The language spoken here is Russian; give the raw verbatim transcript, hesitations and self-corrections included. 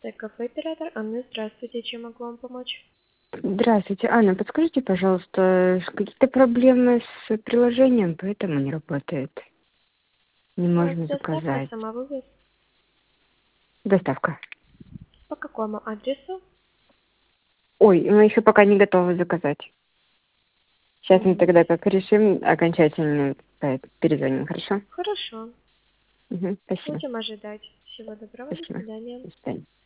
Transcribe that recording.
Кафе оператор Анна, здравствуйте, чем могу вам помочь? Здравствуйте, Анна, подскажите, пожалуйста, ш- какие-то проблемы с приложением, поэтому не работает. Не У вас можно доставка, заказать. самовывоз? Доставка. По какому адресу? Ой, мы еще пока не готовы заказать. Сейчас мы Мгм. тогда как решим окончательно э, перезвоним, хорошо? Хорошо. Угу, спасибо. Будем ожидать. Всего доброго, до Спасибо. свидания. До свидания.